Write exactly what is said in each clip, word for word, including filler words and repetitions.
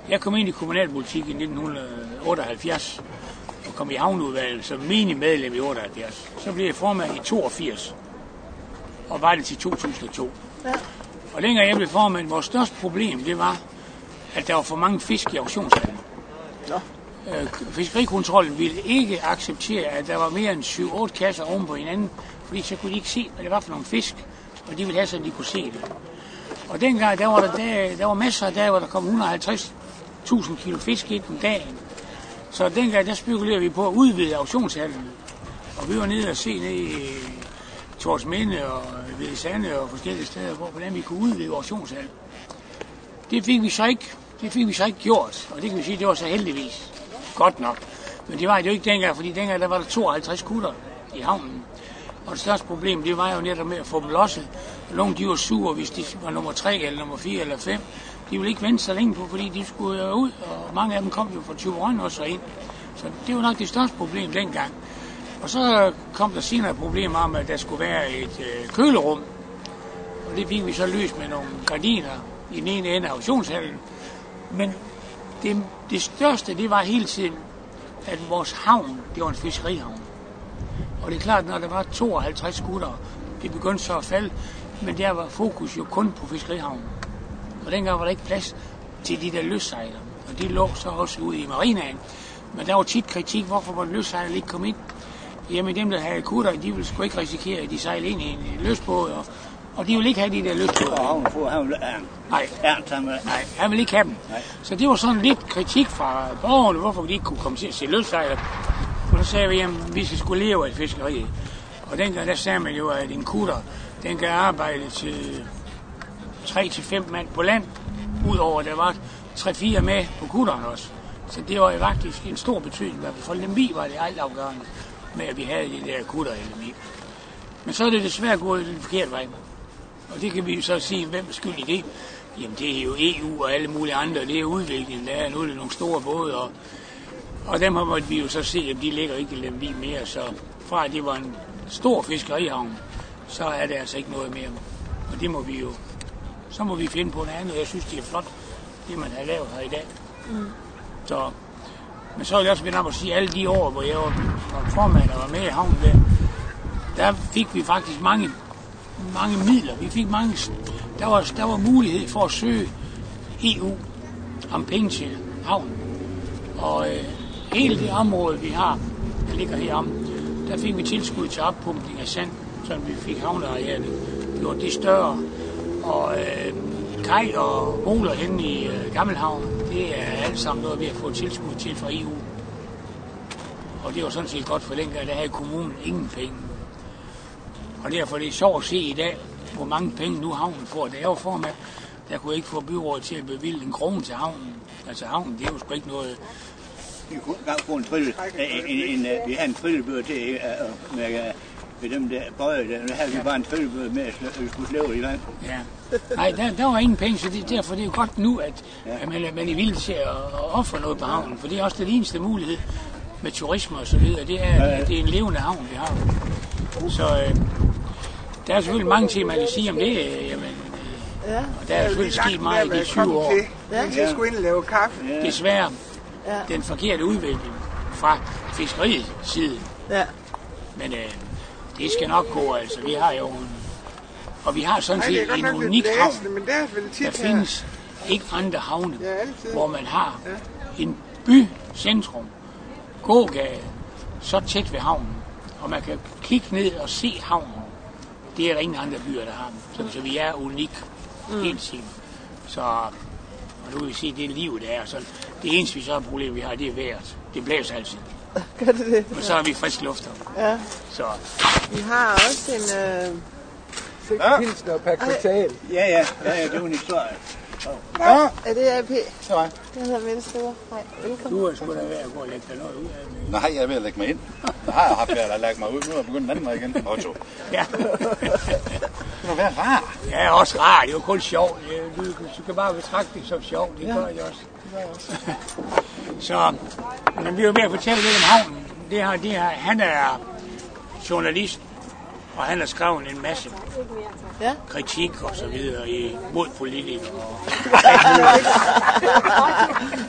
Jeg kom ind i kommunalpolitik i nitten otteoghalvfjerds og kom i havneudvalget som menig medlem i otteoghalvfjerds. Så blev jeg formand i toogfirs og var det til to tusind og to. Ja. Og dengang jeg blev formand, vores største problem, det var, at der var for mange fisk i auktionshallen. Ja. Øh, fiskerikontrollen ville ikke acceptere, at der var mere end syv otte kasser oven på hinanden, fordi så kunne de ikke se, hvad det var for nogle fisk, og de ville have, så de kunne se det. Og dengang, der var der, der, der var masser af dage, hvor der kom et hundrede og halvtreds tusind kilo fisk ind om dagen. Så dengang, der spekulerede vi på at udvide auktionshallen. Og vi var nede og se ned i Torsminde og Hvide Sande og forskellige steder, hvor hvordan vi kunne udvide auktionshallen. Det fik vi så ikke, det fik vi så ikke gjort, og det kan vi sige, det var så heldigvis godt nok. Men det var det jo ikke dengang, fordi dengang der var der tooghalvtreds kutter i havnen. Og det største problem, det var jo netop med at få dem losset. Nogle de var sure, hvis de var nummer tre eller nummer fire eller fem. De ville ikke vente så længe på, fordi de skulle jo ud, og mange af dem kom jo fra Thyborøn også ind. Så det var nok det største problem dengang. Og så kom der senere et problem om, at der skulle være et øh, kølerum. Og det fik vi så løst med nogle gardiner i den ene ende af auktionshallen. Men det, det største, det var hele tiden, at vores havn, det var en fiskerihavn. Og det er klart, når der var tooghalvtreds skutter, det begyndte så at falde, men der var fokus jo kun på fiskerihavnen. Og dengang var der ikke plads til de der løssejler, og de lå så også ude i marinaen. Men der var tit kritik, hvorfor var løssejler ikke kom ind. Jamen dem, der havde kutter, de ville sgu ikke risikere, at de sejlede ind i en løsbåd, og, og de ville ikke have de der løsbåde. Nej, nej, han ville ikke have dem. Nej. Så det var sådan lidt kritik fra borgerne, hvorfor de ikke kunne komme til at se løssejler. Og så sagde vi, at vi skulle leve af fiskeriet. Og dengang der sagde man jo, at en kutter, den kan arbejde til tre til fem mand på land, udover at der var tre fire med på kutteren også. Så det var jo faktisk en stor betydning. For Lemvig var det altafgørende med, at vi havde de der kutter i Lemvig. Men så er det desværre gået den forkerte vej. Og det kan vi jo så sige, hvem er skyld i det? Jamen det er jo E U og alle mulige andre, det er udviklingen. Der er nu nogle store både, og, og dem har vi jo så se, at de ligger ikke i Lemvig mere. Så fra at det var en stor fiskerihavn, så er det altså ikke noget mere. Og det må vi jo, så må vi finde på noget andet. Jeg synes, det er flot, det man har lavet her i dag. Mm. Så, men så vil jeg også vende op og sige, at alle de år, hvor jeg var formand og var med i havnen der, der fik vi faktisk mange, mange midler. Vi fik mange, der var, der var mulighed for at søge E U om penge til havnen. Og øh, hele det område, vi har, der ligger herom, der fik vi tilskud til oppumpning af sand, så vi fik havnearealet gjort det større. Og øh, kaj og moler henne i øh, Gammelhavn, det er alt sammen noget, vi har fået tilskud til fra E U. Og det var sådan set godt, for dengang der havde kommunen ingen penge. Og derfor er det sjovt at se i dag, hvor mange penge nu havnen får. Da jeg var formand, der kunne jeg ikke få byrådet til at bevilge en krone til havnen. Altså havnen, det er jo sgu ikke noget. Vi kunne godt få en trille, en, en, vi havde en trillebør til med, med dem der bøje der. Nu havde vi bare en trillebør med, at vi skulle slæve i vand. Ja. Nej, der, der var ingen penge, så det, derfor det er jo godt nu, at, ja. at man, man er villig til at, at ofre noget på havnen. For det er også den eneste mulighed med turisme og så videre. Det er, ja, ja. Det er en levende havn, vi har. Så øh, der er selvfølgelig mange ting, man kan sige om det. Øh, jamen, øh, ja. Og der er selvfølgelig sket meget i de tyve år. Ja. Til at skulle ind og lave kaffe. Ja. Desværre ja. Den forkerte udvikling fra fiskeriets side. Ja. Men øh, det skal nok gå, altså. Vi har jo en, og vi har sådan set en unik havn. Der findes ikke andre havne, ja, hvor man har ja. En bycentrum, gågade, så tæt ved havnen. Og man kan kigge ned og se havnen. Det er der ingen andre byer, der har dem. Så, så vi er unik, mm. helt sikkert. Så, og nu vil vi sige, det er livet, der er. Så det eneste, vi så har problem, vi har, det er vejret. Det blæser altid. Gør det det? Og så har vi frisk luft. Ja. Så. Vi har også en... Øh... Ja. Pilsner per kvartal. Ja, ja, ja, ja, det er jo en historie. Ja. Ja. Er det A P? Ja. Jeg hedder Mette Skriver. Hej, velkommen. Du er sgu da ved at gå og lægge dig noget ud af det. Nej, jeg er ved at lægge mig ind. Jeg har jeg haft været at lægge mig ud. Nu er jeg begyndt den anden vej igen. Otto. Ja. Det må være rar. Ja, også rar. Det er jo kun sjovt. Du, du kan bare betragte det som sjovt. Det ja. Gør jeg også. Det gør jeg også. Så, men vi er jo ved at fortælle lidt om havnen. Det her, det her, han er journalist, og han har skrevet en masse ja. Kritik og så videre imod politikere.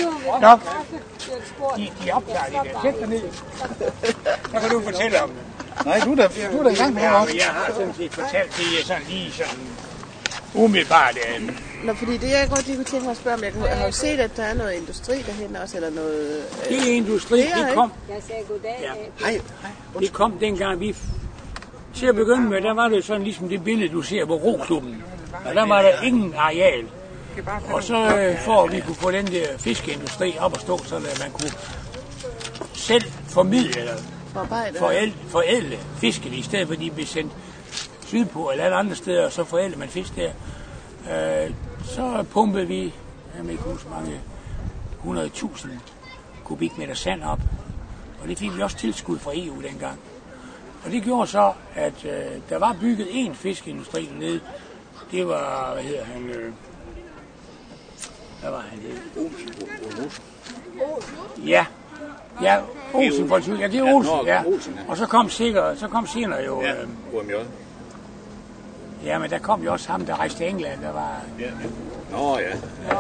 Nå, de, de optager det der. Sæt dig ned. Så kan du fortælle om det. Nej, du er da, du er da i gang med Ja, også. men jeg har sådan set fortalt det, jeg sådan lige sådan umiddelbart. Øh. Nå, fordi det jeg godt lige kunne tænke mig at spørge om, jeg, kunne, jeg har jo set, at der er noget industri derhen også, eller noget... Øh, Det er industri, det kom. Jeg sagde goddag. Ja. Hej. Det kom dengang vi... Til at begynde med, der var det sådan ligesom det billede, du ser på Roklubben. Og der var der ingen areal. Og så øh, for at vi kunne få den der fiskeindustri op at stå, så at man kunne selv formidle eller forædle, forædle fisken, i stedet for at de blev sendt sydpå eller alle andre steder, og så forædle man fisk der. Øh, så pumpede vi, jeg ved ikke huske mange, hundrede tusind kubikmeter sand op. Og det fik vi også tilskud fra E U dengang. Og det gjorde så, at øh, der var bygget en fiskeindustri dernede. Det var, hvad hedder han, øh, hvad var han hed? Olsen. Ja, ja, Olsen for ja, det er Olsen, ja. Og så kom sikkert, så kom senere jo, øh, O M J. ja, men der kom jo også ham, der rejste til England, der var... Nå ja.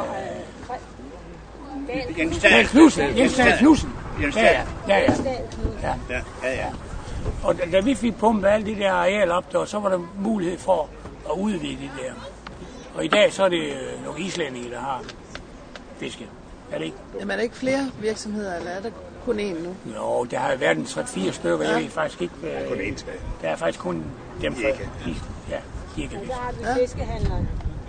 Jens Dahl Knudsen, Jens Dahl Knudsen. Jens Ja, Dahl. ja, ja, ja. Ja, ja, ja. Og da, da vi fik pumpet alt det der areal op der, så var der mulighed for at udvide det der. Og i dag så er det øh, nogle islændinge, der har fiske. Er det ikke? Jamen er der ikke flere virksomheder, eller er der kun én nu? Jo, der har været en tre-fire stykker, ja. Jeg ved faktisk ikke. Øh, Kun én tilbage. Der er faktisk kun dem fra... Ja, Kirke. Så har vi fiskehandleren.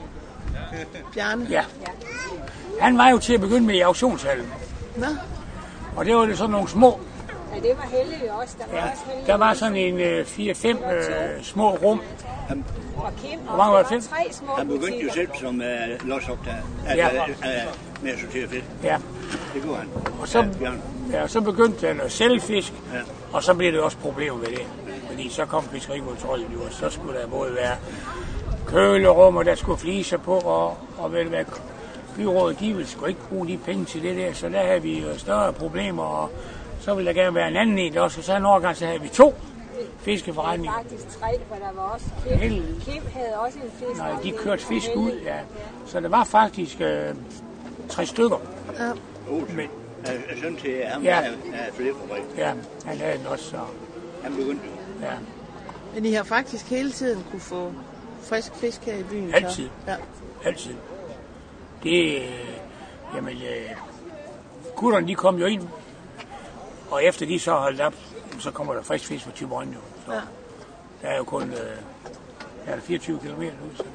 Bjarne? Ja. Han var jo til at begynde med i auktionshallen. Nå. Og det var jo sådan nogle små... Ja, det var Helle jo også. Der var Ja, også Helle. der var sådan en øh, fire-fem øh, små rum. Og Kim, Hvor mange var det? der var tre små Han begyndte jo butikker. selv som uh, lodsoptager, Ja. altså uh, med at sortere fisk. Ja. Det gjorde han. Og så, Ja, Bjørn. ja, så begyndte han at sælge fisk, Ja. og så blev det også problemer med det. Fordi så kom fiskerikontrollen jo, og så skulle der både være kølerum, og der skulle fliser på, og, og vel hvad, byrådet, de ville sgu ikke bruge de penge til det der, så der havde vi jo større problemer, og så ville der gerne være en anden en også, og så en årgang, så havde vi to fiskeforretninger. Faktisk tre, for der var også Kim. Hel- Kim havde også en fisk. Nej, de kørte fisk ud, ja. Så der var faktisk øh, tre stykker. Ja. Olsen. Men, Jeg synes til ham, Ja. ja. er flæbfabrik. ja, han havde den også, så Han begyndte jo. ja. Men I har faktisk hele tiden kunne få frisk fisk her i byen? så? Altid. Ja. Altid. Det, øh, jamen, øh, gutterne, de kom jo ind, og efter de så holdt op, så kommer der frisk fisk fra Thyborøn jo. Så Ja. der er jo kun, øh, er der fireogtyve kilometer ud, så det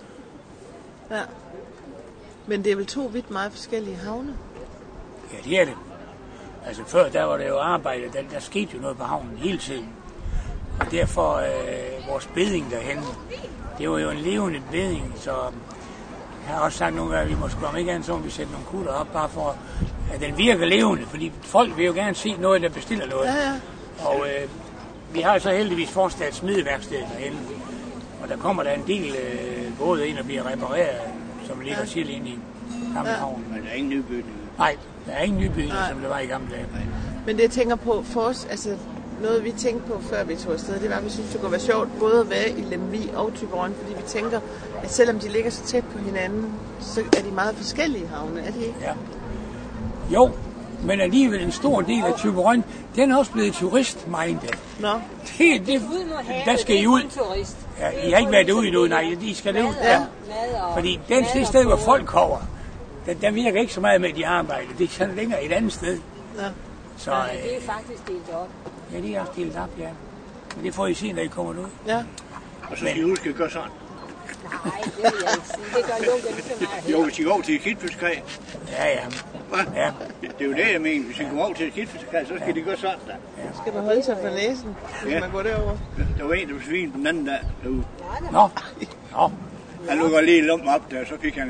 er, Ja. Men det er vel to vidt meget forskellige havne? ja, det er det. Altså før, der var det jo arbejde, der, der skete jo noget på havnen hele tiden. Og derfor øh, vores beding derhen, det var jo en levende beding, så jeg har også sagt nogle gange, at vi må sgu om ikke andet, så må vi sætte nogle kutter op, bare for at den virker levende, fordi folk vil jo gerne se noget, der bestiller noget. Ja, ja. Og øh, vi har så heldigvis forstaget smideværksted derhen, og der kommer der en del øh, både ind og bliver repareret, som ligger ja. Selv ind i gamle ja. havn. Men der er ingen nybygning. Nej, der er ingen nybygninger, som der var i gamle dage. Men det jeg tænker på for os, altså noget vi tænkte på før vi tog afsted, det var, at vi synes, det kunne være sjovt både at være i Lemvig og Thyborøn, fordi vi tænker, at selvom de ligger så tæt på hinanden, så er de meget forskellige havne, er de ikke? Ja. Jo, men alligevel en stor del af Thyborøn, den er også blevet turistmindet. Nå. Det, det, der skal I ud. Ja, I har ikke været derude endnu, nej, I skal derud. Ja. Fordi den det sted, hvor folk kommer, der, der virker ikke så meget med, at de arbejder. Det er sådan længere et andet sted. Ja. Så, Ja, øh, det er faktisk delt op. ja, de er også delt op, ja. Men det får I se, når I kommer ud. Ja. Og så skal I huske at gøre sådan. Nej, det vil jeg ikke sige. Det gør Lukke ikke så meget. Jo, hvis I går over til et skidtfiskeri. Ja, ja. Ja. Det er jo det, jeg mener. Hvis I går over til et skidtfiskeri, så skal de gøre sådan der. Skal man holde sig for næsen, hvis Ja. man går derover? Der var en, der var svin den anden dag derude. Nå. Nå. Han lukker lige lumpen op der, så fik han...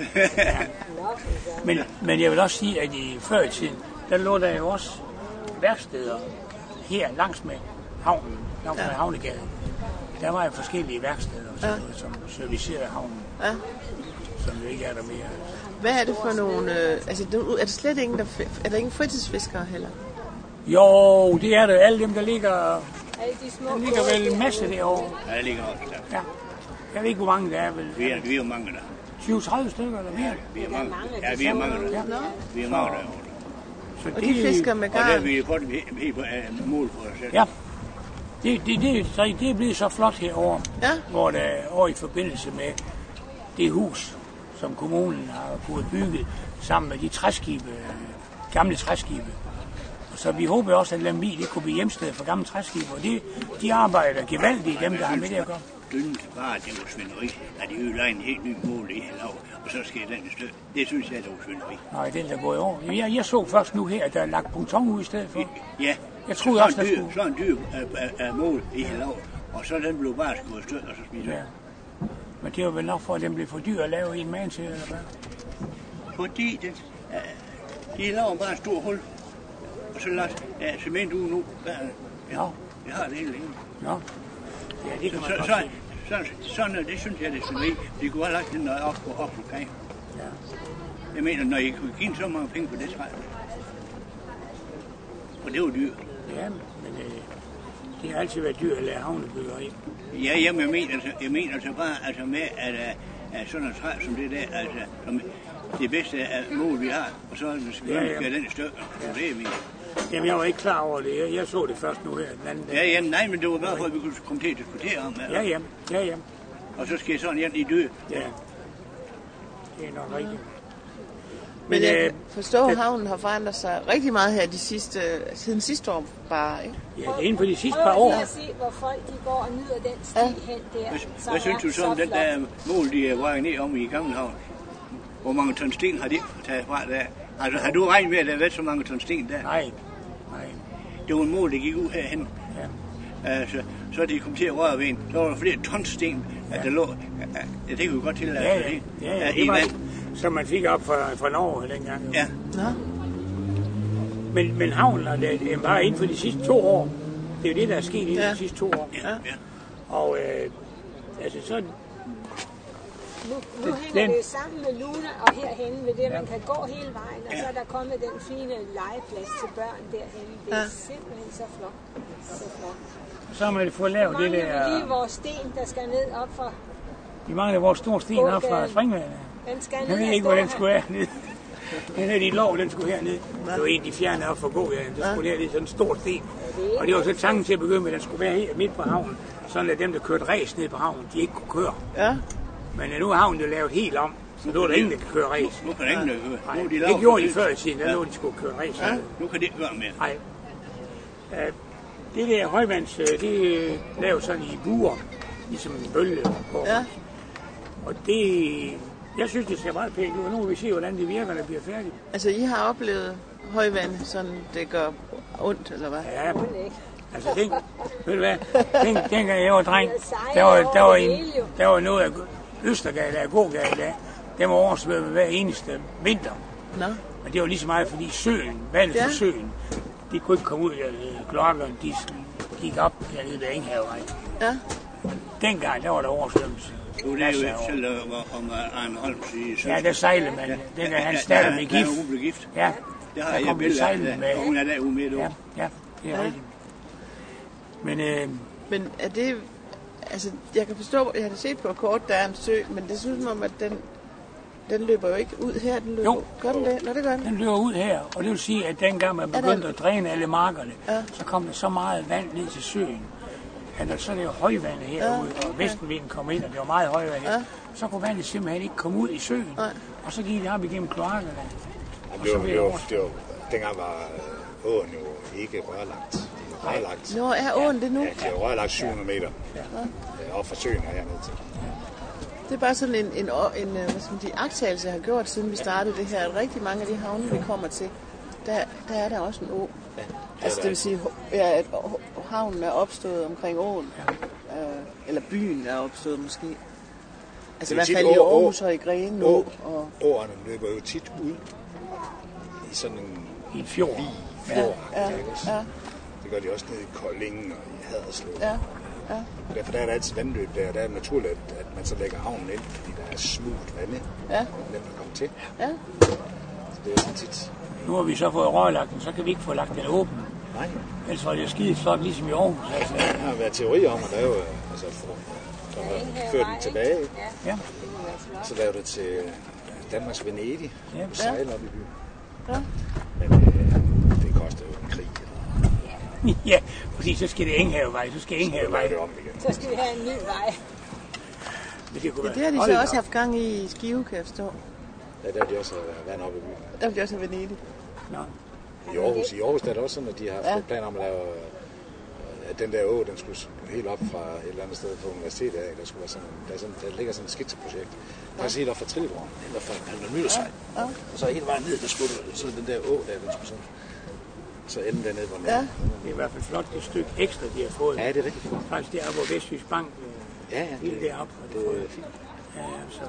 Men, men jeg vil også sige, at i før i tiden, der lå der jo også værksteder her langs med havnen, langs med ja. havnegaden. Der var jo forskellige værksteder, sådan Ja. noget, som servicerede havnen, Ja. som jo ikke er der mere. Hvad er det for nogle... Øh, altså, nu er der slet ingen, der... fi- Er der ingen fritidsfiskere heller? Jo, det er det. Alle dem, der ligger, Alle de små der ligger vel en masse derovre. Ja, det ligger også der. Ja. Jeg ved ikke, hvor mange der er vel. Vi er, vi er jo mange der. tyve tredive stykker eller mere. Vi er mange. Ja, vi er mange. Ja. Vi er mange derovre. Så Og de fisker med Og der garn. har vi fået helt helt på uh, mål for os selv. Ja. Det, det, det, så det er blevet så flot herovre, Ja. hvor der over i forbindelse med det hus, som kommunen har fået bygget sammen med de træskibe, gamle træskibe. Og så vi håber også, at Lemvig det kunne blive hjemsted for gamle træskibe, og det, de arbejder gevaldigt, dem der har med det at gøre. Dyndt bare, det var svineri, at de ødelagde en helt ny mål i Hellev, og så sker den i stød. Det synes jeg, det var svineri. Nej, den der går i år. Jeg, jeg så først nu her, at der er lagt ponton ud i stedet for. Ja, Jeg troede også, der dyr, skulle... sådan en dyr uh, uh, uh, mål i Hellev, og så den blev bare skudt i stød, og så spiser Ja. Men det var vel nok for, at den blev for dyr at lave en mand til, eller hvad? Fordi den, uh, de laver bare et stort hul, og så lader uh, cement ud nu. Der, ja, Nå. jeg har det hele længe. Nå. Ja, det kan Så, man så, godt så, sådan, sådan, det synes jeg, det er svineri. De kunne have lagt den noget op på op lokalt. Ja. Jeg mener, når I kunne give så mange penge på det træ. Og det var dyrt. Ja, men øh, det har altid været dyrt at lave havnebyggeri. Ja, jamen, jeg mener, altså, jeg mener så bare altså med, at, uh, at sådan noget træ som det der, altså, som det bedste uh, mål, vi har, og så skal vi Ja, ja, ja. ja. den i stykker. Ja. Det er jeg mener. Jamen, jeg var ikke klar over det. Jeg, jeg så det først nu her den anden dag. Ja, ja, nej, men det var bare for, at vi kunne komme til at diskutere om det. Ja, ja, ja, ja. Og så skal jeg sådan hjem i dø. Ja. Det er nok rigtigt. Men jeg øh, kan forstå, det- at havnen har forandret sig rigtig meget her de sidste, siden sidste år bare, ikke? Ja, det er inden for de sidste Prøv par år. lige at se, hvor folk de går og nyder den sti Ja. hen der. Hvad, som hvad synes er du så om den flot. der mål, de er vejet ned om i Gammelhavn? Hvor mange ton sten har de taget fra der? Altså, har du regnet med, at der har været så mange ton sten der? Nej, nej. Det var en mål, der gik ud herhen. Ja. Altså, så er de kom til at røre ved en. Så var der flere ton sten, at der lå. Ja, det kunne vi godt tillade. Ja, sig, ja, ikke? ja, ja, I det var, vand. som man fik op fra, fra Norge dengang. jo. Ja, Nå. Men, men havnen er det er bare inden for de sidste to år. Det er jo det, der er sket inden for Ja. de sidste to år. ja, ja. Og øh, altså så... Nu, nu Det- hænger den- det sammen med Luna og herhenne ved det, man kan gå hele vejen, og så er der kommet den fine legeplads til børn derhenne. Det er Ja. simpelthen så flot. Så flot. Så har man fået lavet det Mangler vi lige der... vores sten, der skal ned op for... Vi mangler vores store sten op fra springvandet. Den skal ned Jeg ved og ikke, hvor stå den skulle herned. Den her, de lov, den skulle herned. Det var en, de fjernede op for gågaden. Der skulle herned sådan en stor sten. Og det var så tanken til at begynde med, at den skulle være helt midt på havnen. Sådan at dem, der kørte ræs ned på havnen, de ikke kunne køre. Ja. Men nu er havnen jo lavet helt om. Så nu er der ingen, der kan køre ræs. Nu kan der ingen, der køre. Nej, Nu er de det lavet gjorde de for før i det. tiden. Der lå de skulle køre ræs. Ja, nu kan de ikke gøre mere. Nej. Øh, Det der højvands, øh, det er lavet sådan i buer, ligesom en bølge på. Ja. Og det, jeg synes, det ser meget pænt ud. Nu må vi se, hvordan det virker, når det bliver færdigt. Altså, I har oplevet højvand, sådan det gør ondt, eller hvad? Ja, altså tænk, ved du hvad, tænk, dengang jeg var dreng, der var, der var, en, der var noget af Østergade, der gågade, der, der var oversvømmet hver eneste vinter. Nå. Og det var lige så meget, fordi søen, vandet fra Ja. søen, de kunne ikke komme ud af kloakkerne, de gik op hernede ved Enghavevej. Ja. Dengang, der var der oversvømmelse. Nu er det jo ikke selv om Arne Holm siger. Ja, der sejlede man. Den er hans datter med gift. Ja, hun blev gift. Ja, Det har der jeg kom vi billeder sejlende af. med. Og hun er der ude midt Ja, over. ja, det er Ja. rigtigt. Men øh, Men er det... Altså, jeg kan forstå, jeg har set på et kort, der er en sø, men det synes som om, at den, den løber jo ikke ud her. Den løber, Jo. Gør den det? Nå, det gør den. den løber ud her, og det vil sige, at dengang man Er begyndte der- at dræne alle markerne, Ja. så kom der så meget vand ned til søen, at når så er det jo højvandet herude, Ja, og vestenvinden kom ind, og det var meget højvand her, Ja. så kunne vandet simpelthen ikke komme ud i søen. Nej. Og så gik det op igennem kloakkerne. Ja, Og det så var, blev det det var, det var, dengang var øh, åen jo ikke rørlagt. De var rørlagt. Nå, er åen det nu? Ja, de er rørlagt syv hundrede meter. Ja. Op fra søen og herned til. Det er bare sådan en, en, en, en hvad skal man sige, agtagelse, jeg har gjort, siden vi startede det her. At rigtig mange af de havne, vi kommer til, der, der er der også en å. Altså det vil sige, ja, at havnen er opstået omkring åen. Øh, eller byen er opstået måske. Altså i Det er hvert tit fald i å- å- Aarhus og i Grenen å- Å. Og, Åerne løber jo tit ud i sådan en I en fjord. fjord. ja, ja, Det gør de også nede i Kolding og i Haderslev. ja, ja. Derfor der er der altid vandløb der, og der er det naturligt, at, at man så lægger havnen ind, fordi der er smult vand, Ja. nemt at komme til. Ja. Så det er sådan tit. Nu har vi så fået rørlagt den, så kan vi ikke få lagt den åben. Nej, Ellers var det skide flot, ligesom i Aarhus. Altså. der har været teorier om at lave, altså for, og førte den tilbage. Ja. Så lavede det til Danmarks Venedig. Ja. Sejle op i byen. Ja. Men øh, det kostede jo en krig. Ja, fordi så skal det Enghavevej, så skal Enghavevej. det om igen. Så skal vi have en ny vej. Men det, kunne Det har de så også haft gang i i Skive, kan jeg forstå. Ja, der har de også været op i byen. Der vil de også have Venedig. Nå. I Aarhus, I Aarhus der er det også sådan, at de har Ja. fået planer om at lave, at den der å, den skulle helt op fra et eller andet sted på universitetet af. Der, skulle være sådan, der, er sådan, der ligger sådan et skitseprojekt. Der er helt op fra Trillebroen, eller fra Palmemøllersvej. Ja. Og så hele vejen ned, der skulle så den der å, der, den skulle sådan, så enden dernede, hvor den Ja. Det er i hvert fald flot, det stykke ekstra, de har fået. Ja, det er rigtig flot. Faktisk det er, hvor Vestjysk Bank øh, Ja, ja, hele det, deroppe. det er fint. Ja, ja, så...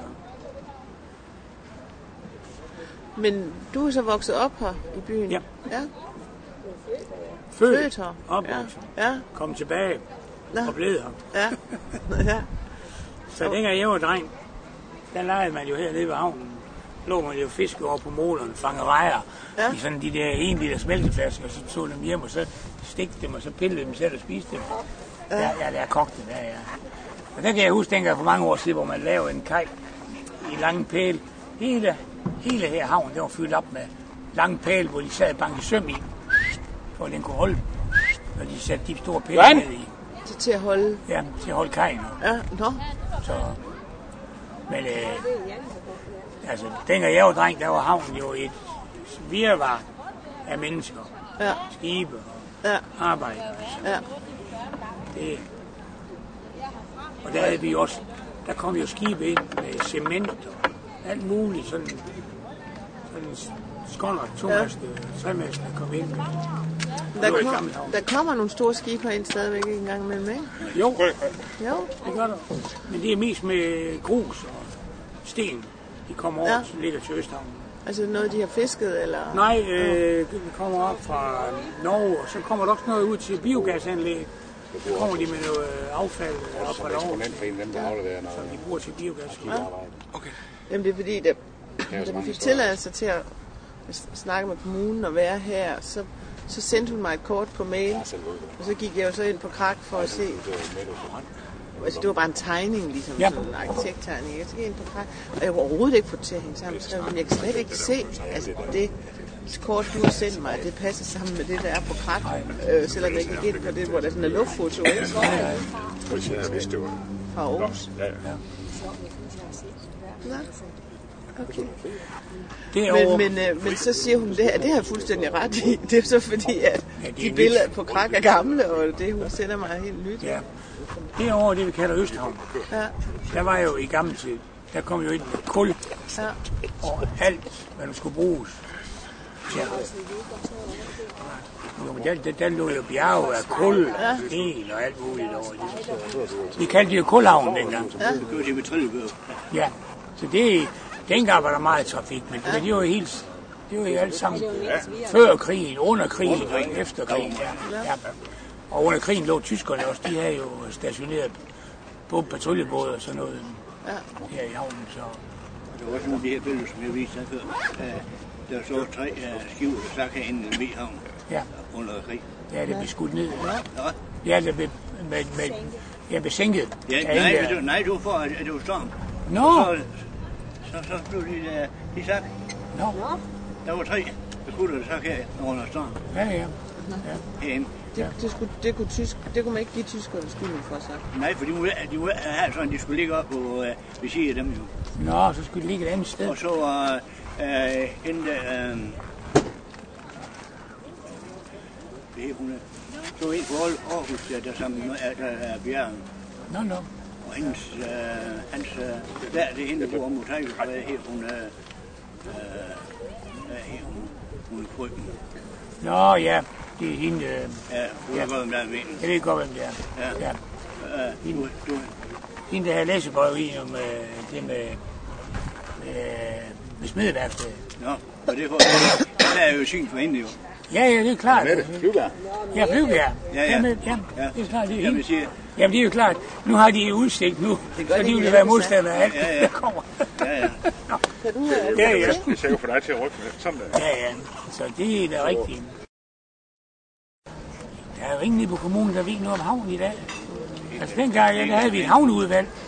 Men du er så vokset op her i byen? Ja. Ja. Født, Født her? opvokset, Ja. Ja. kom tilbage Nå. og blev her. Ja. Ja. Så dengang jeg var dreng, der legede man jo hernede ved havnen. Lå man jo fiske over på målerne, fange rejer Ja. i sådan de der en liter smelteflasker, og så tog dem hjem, og så stegte dem, og så pillede dem selv og spiste dem. Ja, ja, der kogte dem, ja, ja. Og der kan jeg huske, dengang for mange år siden, hvor man lavede en kaj i lange pæle. Hele, hele her havn, det var fyldt op med lange pæle, hvor de sad og bankede søm i, for at den kunne holde, og de satte de store pæle ned i. Så til at holde... Ja, til at holde kajen. Ja, nå. Så, men øh, altså, dengang jeg var dreng, der var havnen jo et virvar af mennesker, Ja. skibe og Ja. arbejde. Altså. Ja. Det. Og der havde vi også, der kom jo skibe ind med cement og alt muligt, sådan, sådan skånder, tomaste, ja. tremaste kom ind. Der, var i kom, gammel havn. der kommer nogle store skibe herind stadigvæk en gang imellem, ikke? Jo, Jo. det gør der. Men det er mest med grus og sten, de kommer over, Ja. ja. som ligger til Østhavnen. Altså noget, de har fisket, eller... Nej, øh, vi kommer op fra Norge, og så kommer der også noget ud til biogasanlæg. Så kommer de med noget affald op fra Norge, Eksponent for en af dem, der afleverer som noget de bruger til biogas. ja. arbejde. Okay. Jamen det er fordi, da, er også da vi mange fik historier. tilladelse til at s- snakke med kommunen og være her, så, så sendte hun mig et kort på mail, Jeg selv ved det. og så gik jeg jo så ind på Krak for at se. Det var med det. Altså det var bare en tegning, ligesom Ja. sådan en arkitekttegning. Jeg så gik ind på Krak, og jeg kunne overhovedet ikke få det til at hænge sammen. Så jeg, jeg kan slet ikke se, at det kort, du har sendt mig, det passer sammen med det, der er på Krak. Øh, selvom jeg gik ind på det, hvor der sådan er luftfoto, ikke? Jeg vidste, det var. Fra Aarhus. Ja, ja. Nå. Okay. Derovre, Men, men, øh, men så siger hun, det her, det har jeg fuldstændig ret i. Det er så fordi, at Ja, det er de nyt. billeder på Krak er gamle, og det hun sender mig er helt nyt. ja. Derovre, det vi kalder Østhavn, Ja, der var jo i gammel tid, der kom jo ind med kul ja. og alt, hvad der skulle bruges. Ja. Jo, men der, der, der lå jo bjerge af kul, sten og alt muligt over det. Vi kaldte det jo kulhavn dengang. Det var det med Trillebøger. Ja, så det, dengang var der meget trafik, men det, det var jo helt, det var jo alt sammen før krigen, under krigen og efter krigen. Ja. Ja. Og under krigen lå tyskerne også, de havde jo stationeret på patruljebåde og sådan noget her i havnen. Så. Der var også nogle af de her billeder, som jeg viste her før. Uh, der så tre uh, skiver, der stak herinde i Vihavn Ja, under krig. ja, det blev skudt ned. Nå, Ja, det blev, med, med, jeg blev sænket. ja, af nej, en men der- det, nej, det var for, at, at det var storm. Nå, Så, så, så blev de, uh, de sagt, nå, der var tre beskutter, der stak her under storm ja, ja. herinde. Det, det, skulle, det, kunne tysk, det kunne man ikke give tyskerne skylden for, så. Nej, for de må, de må have sådan, de skulle ligge op på uh, ved siden af dem jo. Nå, så skulle det ligge et andet sted. Og så var uh, hende der, uh, hvad hed hun, så en på Aarhus, der, der sammen med der er Bjørn. Nå, nå. Og hendes, øh, hans, øh, der det er hende, der bor om Motajus, hvad hed hun, øh, øh, hvad hed hun, hun er frygten. Nå, ja, det er hende. Øh, Ja, hun Ja. er godt, om der er ved. jeg ved godt, hvem det er. Ja. Ja. Øh, du, du, Hende, der havde læsebrev i om øh, det med, med, med smedeværkstedet. nå, og det, der er jo syn for hende jo. Ja, ja, det er klart. Mette, Flyvbjerg. Ja, Flyvbjerg. Ja, ja. Jamen, ja, Ja. det er klart, det er Jamen, hende. jeg siger, Jamen, det er jo klart. Nu har de udsigt nu, Det så gør de de vil i være alle modstandere af alt, Ja, ja. der kommer. ja, ja. Kan du øh, Ja, ja. Det er jo for dig til at rykke med. Sådan der. Ja, ja. Så det er det rigtige. Der er jo ingen nede på kommunen, der ved noget om havnen i dag. Altså dengang, ja, der havde vi et havneudvalg,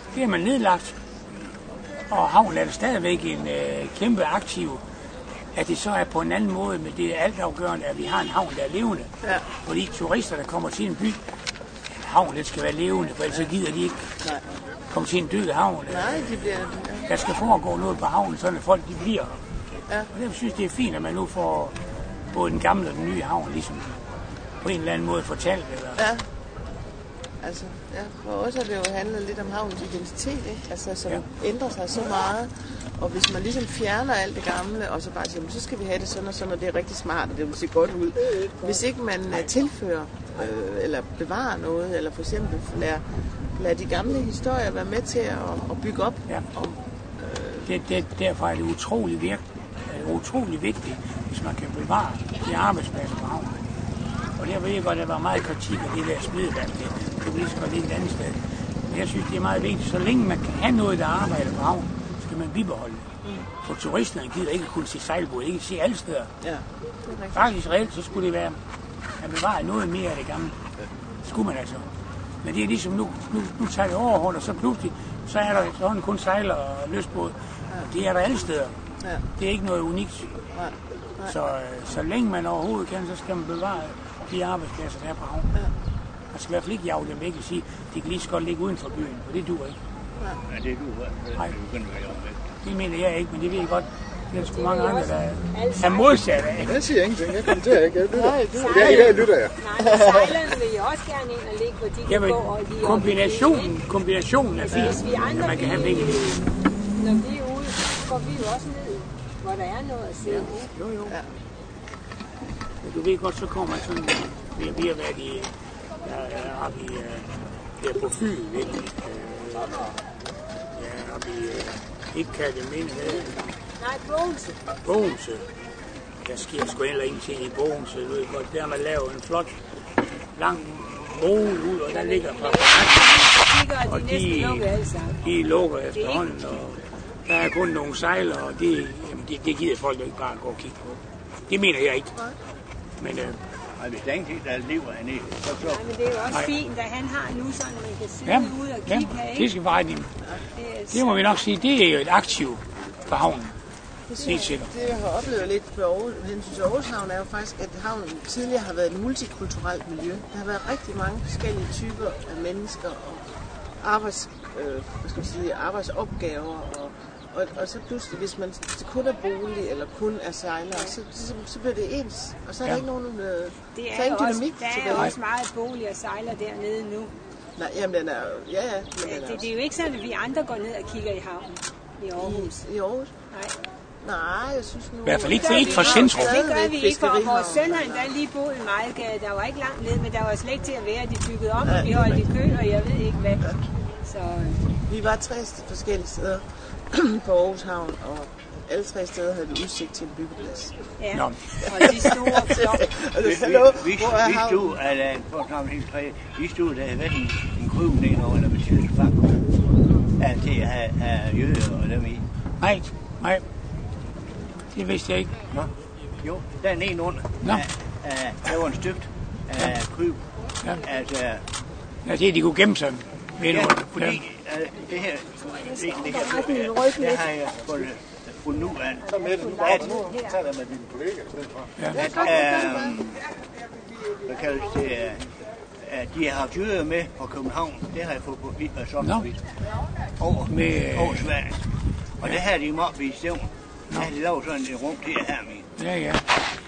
Det er man nedlagt. Og havnen er der stadigvæk en øh, kæmpe aktiv. At det så er på en anden måde, men det er altafgørende, at vi har en havn, der er levende. Ja. Fordi turister, der kommer til en by, en havn, den skal være levende, for ellers gider de ikke Nej. komme til en død havn. Nej, de bliver... Ja. Der skal foregå noget på havnen, sådan at folk de bliver. Ja. Og derfor synes det er fint, at man nu får både den gamle og den nye havn, ligesom på en eller anden måde fortalt. Eller... Ja. Altså, ja, for os har det jo handlet lidt om havnens identitet, ikke? Altså, som ja. ændrer sig så meget. Og hvis man ligesom fjerner alt det gamle, og så bare siger, så skal vi have det sådan og sådan, og det er rigtig smart, og det vil se godt ud. Hvis ikke man uh, tilfører, øh, eller bevarer noget, eller for eksempel lader, lader de gamle historier være med til at, at bygge op. Ja. Og, øh, det, det, derfor er det utrolig, virke, utrolig vigtigt, hvis man kan bevare de arbejdspladser på havnen. Og der ved jeg godt, at der var meget kritik af det der smideværk. Det, det vil lige så godt ligge et andet sted. Men jeg synes, det er meget vigtigt, så længe man kan have noget, der arbejder på havnen, skal man bibeholde det. Mm. For turisterne gider ikke kun se sejlbåd, ikke se alle steder. Ja, faktisk reelt, så skulle det være at bevare noget mere af det gamle. Det skulle man altså. Men det er ligesom nu, nu, nu tager det overhånd, og så pludselig, så er der sådan kun sejler og løsbåd. Ja. Det er der alle steder. Ja. Det er ikke noget unikt. Nej. Nej. Så, så længe man overhovedet kan, så skal man bevare de arbejdspladser, der er på havnen. Ja. Man skal i hvert fald ikke jage dem væk og sige, de kan lige så godt ligge uden for byen, for det duer ikke. Ja, det duer ikke. Nej. Det mener jeg ikke, men det ved jeg godt. Det er sgu mange andre, der er modsat af. Jeg siger ingenting, jeg kommenterer ikke. Jeg lytter. Nej, det er i dag lytter jeg. Nej, sejlerne vil jo også gerne ind og ligge, hvor de kan Jamen, gå og lige kombinationen, kombinationen er fin, ja, at man kan have begge dele. Når vi er ude, går vi jo også ned, hvor der er noget at se. Ja. Jo, jo. Ja. Du ved godt, så kommer man sådan, vi har været i, ja, oppe i, der på Fyn, ikke? Ja, oppe i, ikke kan det minde med. Nej, Bogense. Bogense. Der sker sgu heller ingenting i Bogense, du ved godt. Der har man lavet en flot, lang mål ud, og der ligger fra de og de, de lukker efterhånden, og der er kun nogle sejler, og det, jamen, det, det gider folk ikke bare gå og kigge på. Det mener jeg ikke. Men, øh, Ej, hvis der er ingenting, der lever hernede, så så... Nej, men det er jo også Nej. fint, at han har nu sådan, at man kan sidde ja, ud og kigge ja, her, ikke? Det skal være det. Det må vi nok sige, det er jo et aktiv for havnen. Det, det jeg har oplevet lidt på Aarhus, hensyn Aarhus Havn, er jo faktisk, at havnen tidligere har været et multikulturelt miljø. Der har været rigtig mange forskellige typer af mennesker og arbejds, øh, hvad skal man sige, arbejdsopgaver. Og, og, og så pludselig, hvis man det kun er bolig eller kun er sejler, så, så, så bliver det ens. Og så er ja. der ikke nogen øh, det er ikke også, dynamik der er tilbage. også meget bolig og sejler dernede nu. Nej, jamen den er jo, ja, ja. ja det, det er jo ikke sådan, at vi andre går ned og kigger i havnen i Aarhus. I, i Aarhus? Nej. Nej, jeg synes nu... I hvert fald ikke for, ikke for centrum. Det gør vi ikke, for vores søn har endda lige boet i Mejlgade. Der var ikke langt ned, men der var slet ikke til at være. De byggede om, og vi holdt i kø, og jeg ved ikke hvad. Så... Vi var tre forskellige steder på Aarhus Havn, og alle tre steder havde vi udsigt til en byggeplads. Ja, Nå. Og de store flotte. Vi stod, eller for at komme helt tre, vi stod, der havde været en, en krybning over, eller betydeligt fang, til at have, have jøder og dem i. Nej, nej. Det vidste jeg ikke. Nå. Jo, der er en en under. Nå. Af, der var en stygt af ja. kryb. Ja. Altså... Ja, det er, de kunne gemme sig. Ja, fordi ja. Uh, det her... Det, det, det, her, det har jeg fundet, fundet nu af. Så med det, nu bare nu. Tag det med dine kollegaer i stedet for. Ja. At, uh, hvad kaldes det? At de har haft jøder med fra København. Det har jeg fået på vidt og sådan vidt. Over, med, over Sverige. Og ja. det her de måtte i stævn. Der har de lavet sådan et rum til her med. Ja, ja.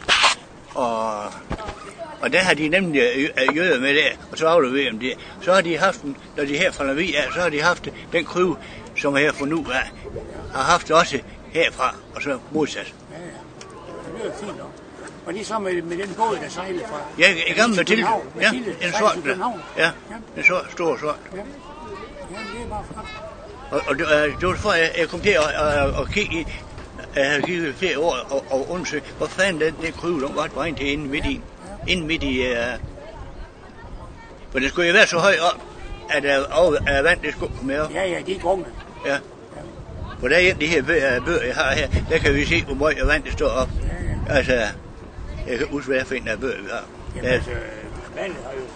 Og, og der har de nemlig jøder med der, og så afleverer de det. Så har de haft, når de her fra Lavie af, så har de haft den kryve, som er her for nu af, har haft det også herfra, og så modsat. Ja, ja. Det lyder fint nok. Og det er så med, med den båd, der sejler fra... Ja, i gamle Mathilde. Ja, en sort der. Ja, en sort, stor sort. Ja, ja det er bare flot. Og, og det, det var for, at jeg kom til at, at, at kigge i, jeg har kigget flere år og, og undersøgt, hvor fanden den, den kryve, den var et vejen til inde midt i. Inde midt i... Uh, for det skulle jo være så højt op, at uh, vand, det skulle komme op. Ja, ja, det er grunge. Ja. For der er en af de her bøger, jeg har her, der kan vi se, hvor meget vand, det står op. Ja, ja. Altså, jeg kan huske, hvad jeg finder af bøger, vi har. Jamen, altså, vandet har jo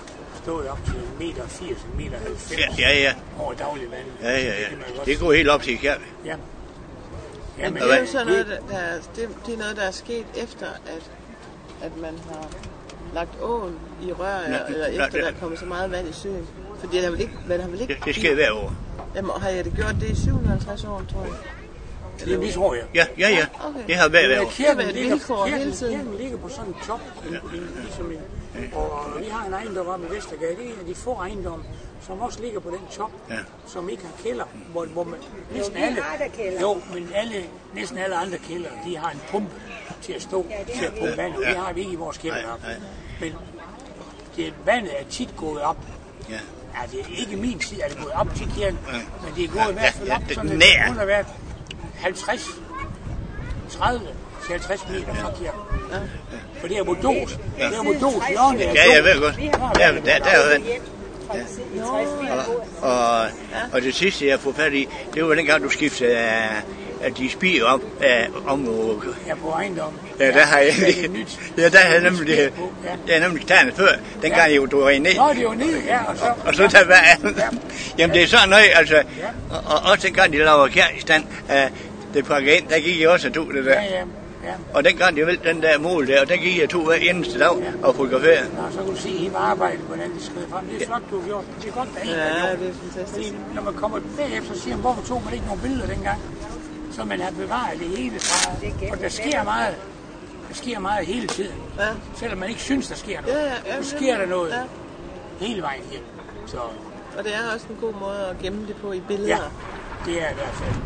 stået op til en meter firs, en meter halvfems Ja, ja, ja. over daglig vand. Ja, ja, ja. Det, kan man godt Det går helt op til Kjær. Ja. Ja, men Det er jo sådan noget, der, der er, det, det er noget, der er sket efter, at, at man har lagt åen i rør, Nå, eller nå, efter det- der er kommet så meget vand i søen. Fordi der vil ikke, man har vel ikke... Det, det sker hver år. Jamen, har jeg det gjort det i syvoghalvtreds år, tror jeg? det, det tror jeg. Ja, ja, ja. Okay. Det har hver, hver år. Kirken Det er et ligger, vilkår hele kirken, tiden. kirken ligger på sådan en top, ja. ligesom en, og vi har en ejendom oppe i Vestergade. Det er en af de få ejendomme, som også ligger på den top, Ja. som ikke har kælder, hvor, hvor man, næsten vi alle, har da kælder. jo, men alle, næsten alle andre kælder, de har en pumpe til at stå, til at pumpe vand, og det har vi ikke i vores kælder. Nej, nej. Men det, vandet er tit gået op. Ja. Ja, det er ikke min tid, at det er gået op til kirken, Ja. men det er gået i hvert fald Ja, op, ja, det- sådan at nær. det kun har været halvtreds, tredive til halvtreds meter fra kirken. For det er Bordeaux. Det er Bordeaux hjørne. Ja, jeg ved godt. Der, der, der er vand. Fra de tres, vi har boet. Og, og det sidste, jeg får fat i, det var dengang, du skiftede af, af de spiger op af området. Ja, på ejendommen. Ja, der har jeg det er nyt. Ja, der har jeg nemlig det. Der er nemlig tegnet før. Dengang jeg du var ned. Nå, det er jo nede, ja, og så... Og så der vand. Jamen det er sådan noget, altså. Og, og også dengang de lavede kær i stand, uh, det pakker ind, der gik jeg også to det der. Ja, ja, ja. Og dengang de vælte den der mål der, og der gik jeg to hver eneste dag og fotograferede. Nå, så kan du se hele arbejdet, hvordan det skrider frem. Det er flot, du har gjort. Det er godt, der er en, der har Ja, gjort. det er fantastisk. Fordi når man kommer bagefter, så siger man, hvorfor tog man ikke nogle billeder dengang? Så man har bevaret det hele fra. Og der sker meget. Der sker meget hele tiden. Ja. Selvom man ikke synes, der sker noget. Ja, ja, ja, så sker der noget ja. hele vejen hjem. Så Og det er også en god måde at gemme det på i ja, billeder. det er i hvert fald.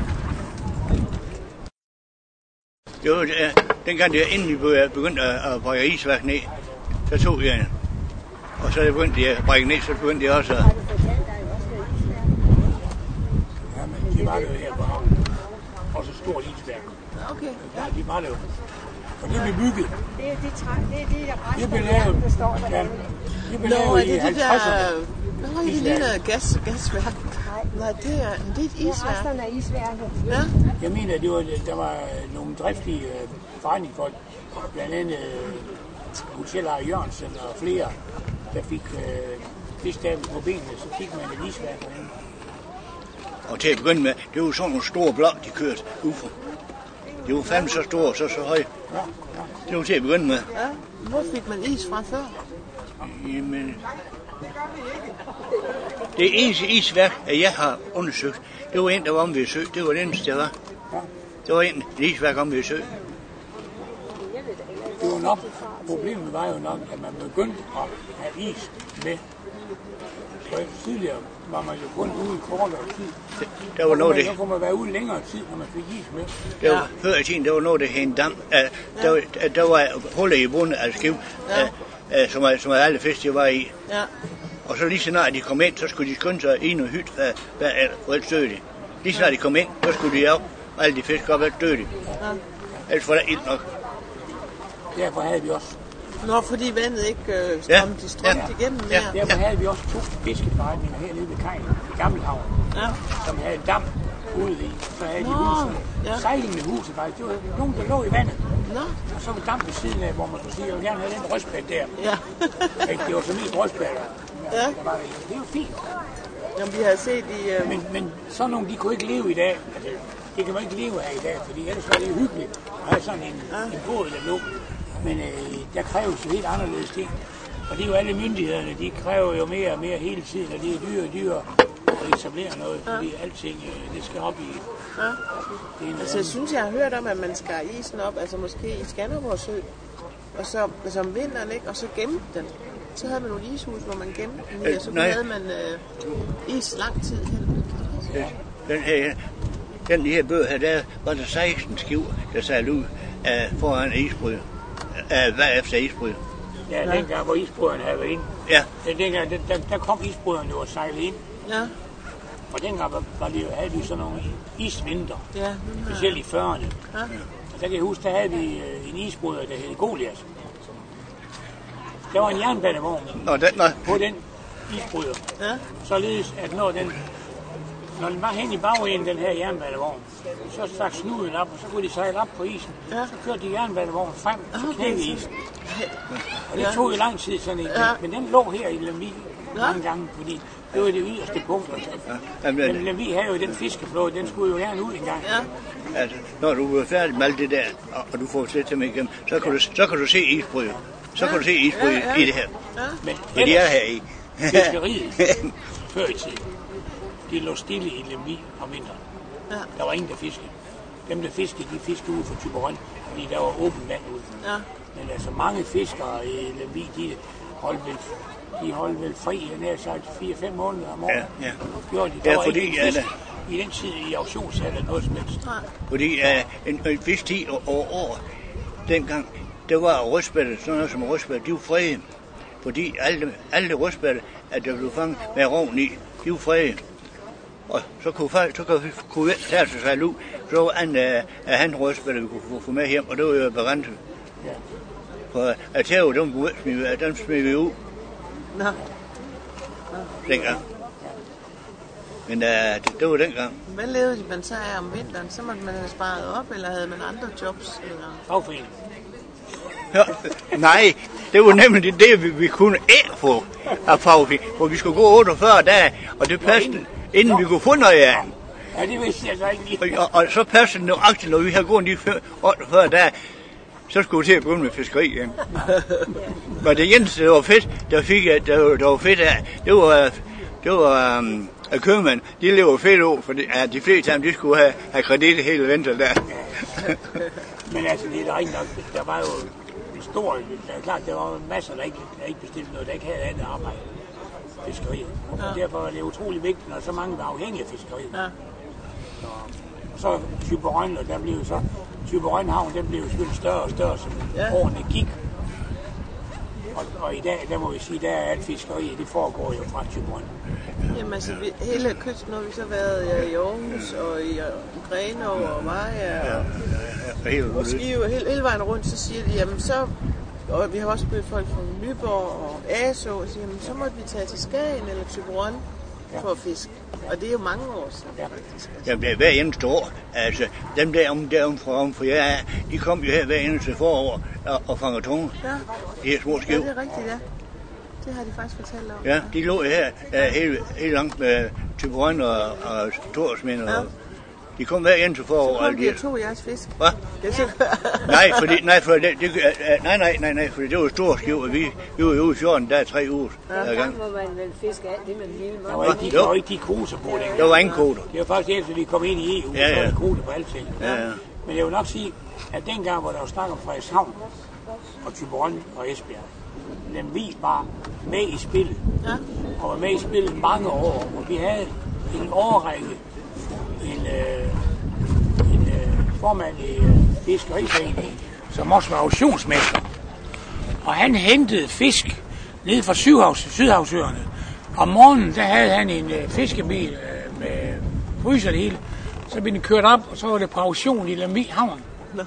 Det var øh, dengang jeg endelig begyndte at, at brække isværk ned, så tog jeg, og så begyndte jeg at brække ned, så begyndte jeg også at... Ja, men det var det jo her på havnen. Og så stort isværk. Okay. Ja, de var det jo. Og det blev bygget. Det er de træ, det er det, der Det blev rester, lavet, der står der. ja, det blev Nå, lavet er i det det halvtredserne. der... Nå, det ligner gas, gasværk. Nej, det er, det er et Det er isværk. resterne af isværket. Ja. Jeg mener, det var, der var nogle driftige øh, forretningsfolk, blandt andet øh, hoteller Jørgensen og flere, der fik øh, fiskdagen på benene, så fik man et isværk derinde. Og til at begynde med, det var sådan nogle store blok, de kørte ud for. De var fandme så store og så så høje. Ja, ja. Det var til at begynde med. Ja. Hvor fik man is fra før? Jamen, det eneste isværk, at jeg har undersøgt, det var en, der var om ved sø. Det var det eneste, der var. Det var en et isværk om ved sø. Det var nok, problemet var jo nok, at man begyndte at have is med. For tidligere var man jo kun ude i kortere tid. Der var noget, det, Så kunne man være ude længere tid, når man fik is med. der var, før i tiden, der var noget, der hed en dam. Uh, der, var, der var huller i bunden af skiv, uh, uh, som, som alle fisk var i. Ja. Og så lige så snart de kom ind, så skulle de skynde sig ind og hytte, hvad, hvad, for ellers døde de. Lige så snart de kom ind, så skulle de af, og alle de fisk op, ellers døde de. Ellers var der ild nok. Derfor havde vi også, Nå, fordi vandet ikke øh, strømte, de strømte Ja. igennem Ja. mere. derfor havde vi også to fiskeforretninger hernede ved kajen i Gammelhavn, Ja. som havde dam ude i. Så havde de Nå, huset, ja. sejlende huse faktisk. Det var nogen, der lå i vandet. Nå, Og så var dam ved siden af, hvor man kunne sige, jeg vil gerne have den rystbæt der. ja. Ikke? Det var så min rystbæt. Ja. Der var det. Det var fint. Jamen, vi har set i... Øh, Men, men sådan nogle, de kunne ikke leve i dag. Altså, det kan man ikke leve af i dag, fordi ellers var det jo hyggeligt at have sådan en, en båd, der lå. Men øh, der kræves jo helt anderledes ting. Og det er jo alle myndighederne, de kræver jo mere og mere hele tiden, og det er dyre og dyre at etablere noget, fordi alting, øh, det skal op i... Ja. Det er en altså, jeg synes, jeg har hørt om, at man skar isen op, altså måske i Skanderborg Sø, og så altså om vinteren, ikke? Og så gemte den. Så havde man nogle ishus, hvor man gemte den i, og så Nej. havde man øh, is lang tid hen. Den her, den her bøg her, der var der seksten skiv, der sejlede ud uh, foran isbryder. Uh, hvad efter isbryder. Ja, dengang, hvor isbryderne havde været inde. Ja, Den, dengang, der, der, der kom isbryderne jo og sejlede ind. Ja, Og dengang var, var det, havde vi sådan nogle isvinter, ja. specielt i fyrrerne. Ja. Og der kan jeg huske, der havde vi øh, en isbryder, der hed Goliath. Der var en jernbanevogn Nå, den, nej. på den isbryder. Ja. Således, at når den, når den var hen i bagenden, den her jernbanevogn, så stak snuden op, og så kunne de sejle op på isen. Ja. Så kørte de jernbanevognen frem, så Okay, knækkede så- isen. Og det tog jo lang tid sådan en, ja. Men den lå her i Lemvig mange gange, fordi det var det yderste punkt. Ja. Men Lemvig havde jo den fiskeflåde, den skulle jo gerne ud en gang. Ja. Altså, når du er færdig med alt det der, og du får slet til mig igennem, så kan du, så kan du se isbryder. Så kan du se isbryder ja, ja. i det her. Ja. Men ja, de er her i. Fiskeriet før i tiden, de lå stille i Lemvig om vinteren. Ja. Der var ingen, der fiskede. Dem, der fiskede, de fiskede ude for Thyborøn, fordi der var åbent vand ude. Ja. Men altså mange fiskere i Lemvig, de holdt vel, de holdt vel fri, jeg nær sagt, fire fem måneder om året. Ja, ja. Gjorde de. Der ja, var fordi, ikke en fisk ja, i den tid i auktionshallen eller noget som helst. Fordi uh, en, en fisk ti over år, dengang, der var rødspætte, sådan noget som rødspætte, de var frie. Fordi alle, alle rødspætte, at der blev fanget med rovn i, de var frie. Og så kunne, så kunne, kunne vi tage sig sig ud, så var han, uh, han rødspætte, vi kunne få med hjem, og det var jo berendt. Ja. For at tæve, dem, dem smed vi ud. Nå. Dengang. Men uh, det, det var dengang. Hvad levede man så af om vinteren? Så måtte man have sparet op, eller havde man andre jobs? Eller? Fagforening. Ja, nej, det var nemlig det, vi, vi kunne ikke få af fagforening. For vi skulle gå otteogfyrre dage, og det passede, inden Nå. vi kunne få noget af. Ja, det vidste jeg så ikke. Og, og, og så passede det nøjagtigt, når vi havde gået de otteogfyrre dage, så skulle vi til at begynde med fiskeri igen. Men det eneste, der var fedt, der fik der, der var fedt af, det var, det var um, at købmænd, de lever fedt over, for de, ja, de fleste af dem, de skulle have, have kredit hele vinteren der. Men altså, det er rigtig nok, der var jo en stor, der er klart, der var masser, der ikke, der ikke bestilte noget, der ikke havde andet arbejde. Fiskeriet. Og ja. Derfor er det utrolig vigtigt, når så mange var afhængige af fiskeriet. Ja. Så, og så Thyborøn, og der blev så Thyborøn havn, den blev jo selvfølgelig større og større, som ja. årene gik. Og, og i dag, der må vi sige, der er alt fiskeri, det foregår jo fra Thyborøn. Jamen altså, vi, hele kysten har vi så været ja, i Aarhus og i Grenaa og Vejer og, ja, ja, ja, og Skive, hele, hele vejen rundt, så siger de, jamen så, og vi har også mødt folk fra Nyborg og Aso, og siger, jamen så måtte vi tage til Skagen eller Thyborøn ja. for at fiske. Og det er jo mange år siden. Ja. Jamen det er hver eneste år. Altså, dem der om der om fra, for jeg de kom jo her hver eneste forår og, og fanger tunge. Ja. De her små skive. Ja, det er rigtigt, ja. Det har de faktisk fortalt om. Ja, de lå her uh, helt, helt langt med Thyborøn og, og Thorsminde. Ja. Og de kom hver eneste forår. Så kom de og tog jeres fisk. Hvad? nej, fordi, nej, for det, det, uh, nej, nej, nej, nej, for det var store skive, og vi, vi var jo ude i fjorden, der er tre uger. Ja. Der gang. Hvor man vel fiske alt det, man ville. Der var ikke de, der var ikke de kvoter på det. Der var ingen kvoter. Det var faktisk efter, vi kom ind i E U, ja, ja. Så var der kvoter på alting. Ja, ja. Men jeg vil nok sige, at dengang, hvor der var snak om Frederikshavn og Thyborøn og Esbjerg, Lemvig var med i spillet, ja. og var med i spillet mange år, og vi havde en årrække, en, øh, en øh, formand i øh, Fiskeriforeningen, som også var auktionsmester, og han hentede fisk ned fra Sydhavs, Sydhavsøerne. Om morgenen, der havde han en øh, fiskebil øh, med fryser det hele, så blev den kørt op, og så var det på auktion i Lemvig Havn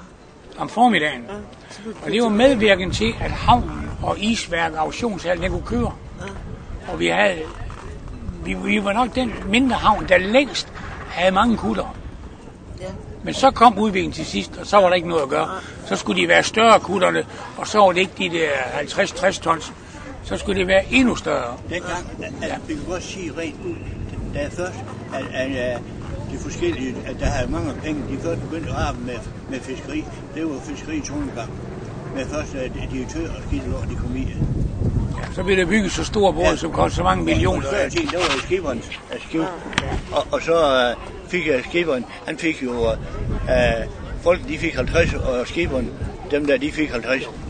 om formiddagen. Ja. Og det var medvirkende til, at havnen og isværk og auktionshallen, den kunne køre. Ja. Og vi havde, vi, vi var nok den mindre havn, der længst havde mange kutter. Ja. Men så kom udviklingen til sidst, og så var der ikke noget at gøre. Så skulle de være større kutterne, og så var det ikke de der halvtreds til tres tons. Så skulle det være endnu større. Dengang, at, at vi kan godt sige rent ud, da jeg først, at, at, at de forskellige, at der havde mange penge, de først begyndte at arbejde med, med fiskeri. Det var fiskeri i Trondheim. Men først at direktør og skidtelår, de kom i. Ja, så blev der bygget så store båd, ja, som kostede så mange millioner. Ja, og der var jo skiberen af skib. Og, og så uh, fik jeg skiberen, han fik jo, uh, folk de fik halvtreds, og skiberen, dem der, de fik halvtreds.